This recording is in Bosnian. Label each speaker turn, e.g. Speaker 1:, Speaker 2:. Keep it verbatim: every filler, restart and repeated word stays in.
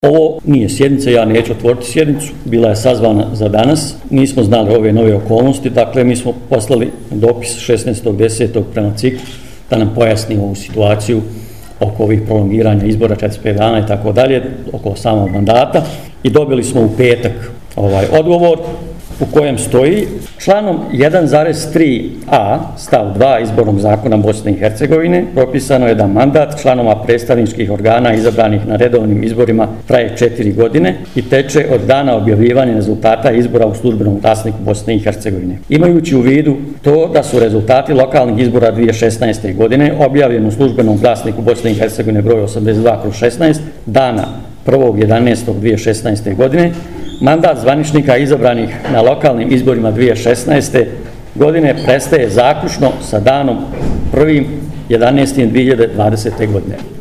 Speaker 1: Ovo nije sjednica, ja neću otvoriti sjednicu, bila je sazvana za danas, nismo znali ove nove okolnosti, dakle mi smo poslali dopis šesnaestog desetog prema C I K da nam pojasni ovu situaciju oko ovih prolongiranja izbora četrdeset pet dana i tako dalje, oko samog mandata, i dobili smo u petak ovaj odgovor u kojem stoji: članom jedan zarez tri a stav dva Izbornog zakona Bosne i Hercegovine propisano je da mandat članova predstavničkih organa izabranih na redovnim izborima traje četiri godine i teče od dana objavljivanja rezultata izbora u službenom glasniku Bosne i Hercegovine. Imajući u vidu to da su rezultati lokalnih izbora dvije tisuće šesnaeste. godine objavljeni u službenom glasniku Bosne i Hercegovine broj osamdeset dva kroz šesnaest dana prvog jedanaestog dvije tisuće šesnaeste. godine, mandat zvaničnika izabranih na lokalnim izborima dvije tisuće šesnaeste. godine prestaje zaključno sa danom prvim jedanaestim dvije hiljade dvadesete. godine.